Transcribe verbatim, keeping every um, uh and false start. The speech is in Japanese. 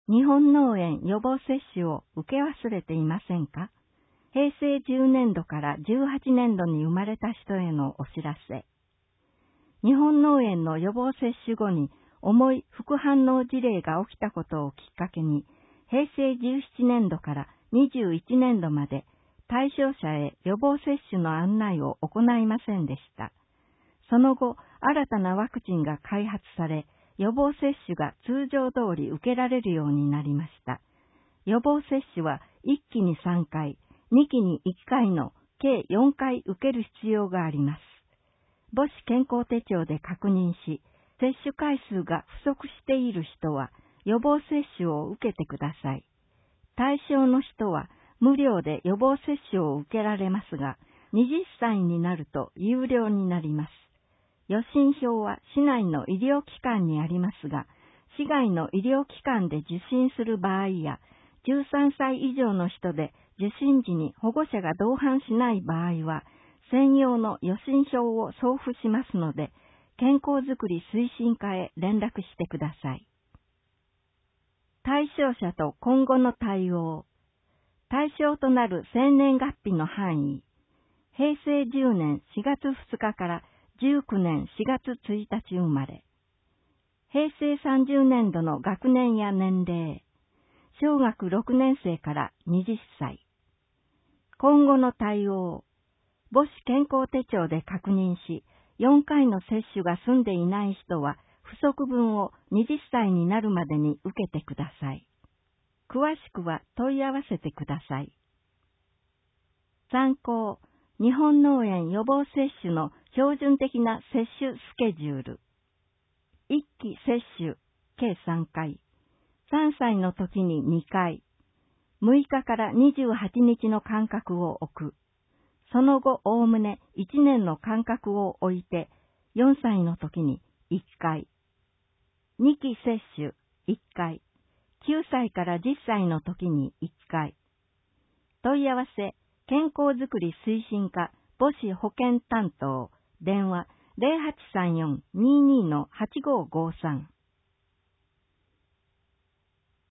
日本脳炎予防接種を受け忘れていませんか？平成じゅうねんどからじゅうはちねんどに生まれた人へのお知らせ。日本脳炎の予防接種後に重い副反応事例が起きたことをきっかけに、平成じゅうななねんどからにじゅういちねんどまで対象者へ予防接種の案内を行いませんでした。その後、新たなワクチンが開発され、予防接種が通常通り受けられるようになりました。予防接種はいっきにさんかい、にきにいっかいの計よんかい受ける必要があります。母子健康手帳で確認し、接種回数が不足している人は予防接種を受けてください。対象の人は無料で予防接種を受けられますが、はたちになると有料になります。予診票は市内の医療機関にありますが、市外の医療機関で受診する場合や、じゅうさんさい以上の人で受診時に保護者が同伴しない場合は、専用の予診票を送付しますので、健康づくり推進課へ連絡してください。対象者と今後の対応。対象となる生年月日の範囲。平成じゅうねんしがつふつかからじゅうきゅうねんしがつついたち生まれ。平成さんじゅうねんどの学年や年齢。小学ろくねんせいからはたち。今後の対応。母子健康手帳で確認し、よんかいの接種が済んでいない人は、不足分をはたちになるまでに受けてください。詳しくは問い合わせてください。参考、日本脳炎予防接種の標準的な接種スケジュール。いっき接種、計さんかい。さんさいの時ににかい。むいかからにじゅうはちにちの間隔を置く。その後、おおむねいちねんの間隔を置いて、よんさいの時にいっかい。にき接種いっかい。きゅうさいからじゅっさいの時にいっかい。問い合わせ、健康づくり推進課母子保健担当、電話 ゼロはちさんよん にーにー はちごーごーさん。